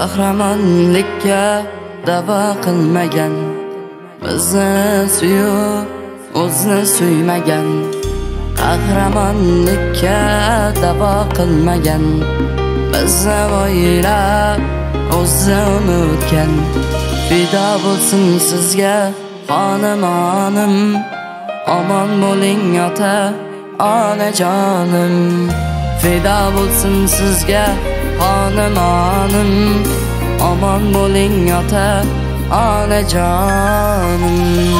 Qahramonlikka da'vo qilmagan, bizni suyib o'zni suymagan. Qahramonlikka da'vo qilmagan, bizni o'ylab o'zi unutgan. Fido bo'lsin sizga xonim, omon bo'ling ota onajonim. Fido bo'lsin sizga xonim, omon bo'ling ota onajonim.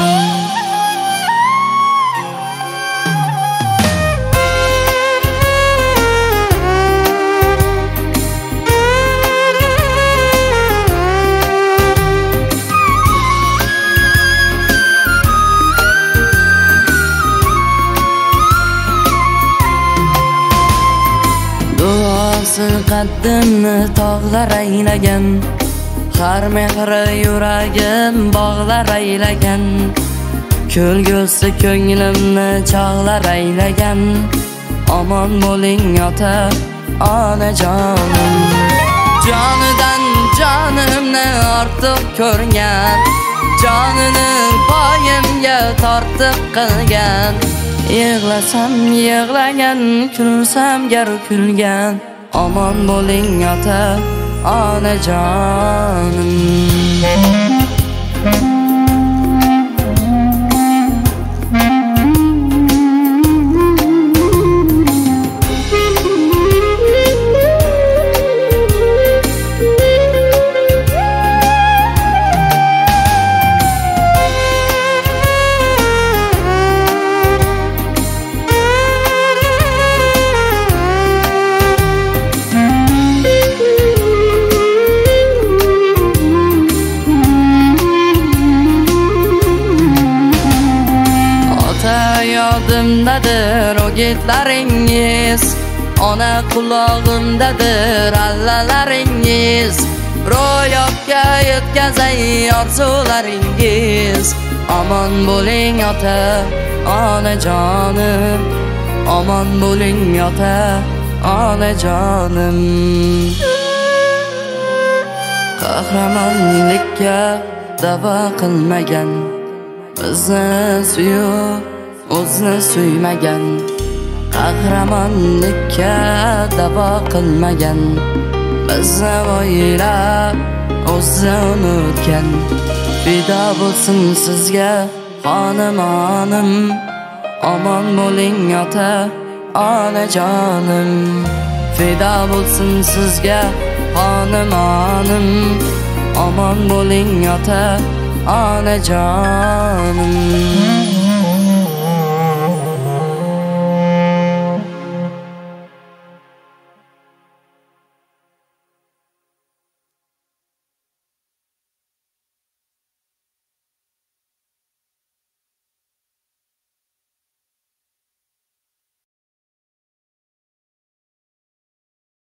Qaddimni tog'lar aylagan, har mehri yuragim bog'lar aylagan. Ko'lgusi ko'nglimni chog'lar aylagan. Omon bo'ling ota onajonim. Jonidan jonimni ortiq ko'rgan, jonini poyimga tortib qilgan. Yig'lasam yig'lagan, kulsam garu kulgan. Omon bo'ling ota onajonim. Yodimdadir o'gitlaringiz, ona qulog'imdadir allalaringiz. Ro'yobga yetkazay orzularingiz. Omon bo'ling ota onajonim, omon bo'ling ota onajonim. Qahramonlikka da'vo qilmagan, bizni suyib o'zni suymagan. Qahramonlikka da'vo qilmagan, bizni o'ylab o'zi unutgan. Fido bo'lsin sizga xonim, omon bo'ling ota onajonim. Fido bo'lsin sizga xonim, omon bo'ling ota onajonim.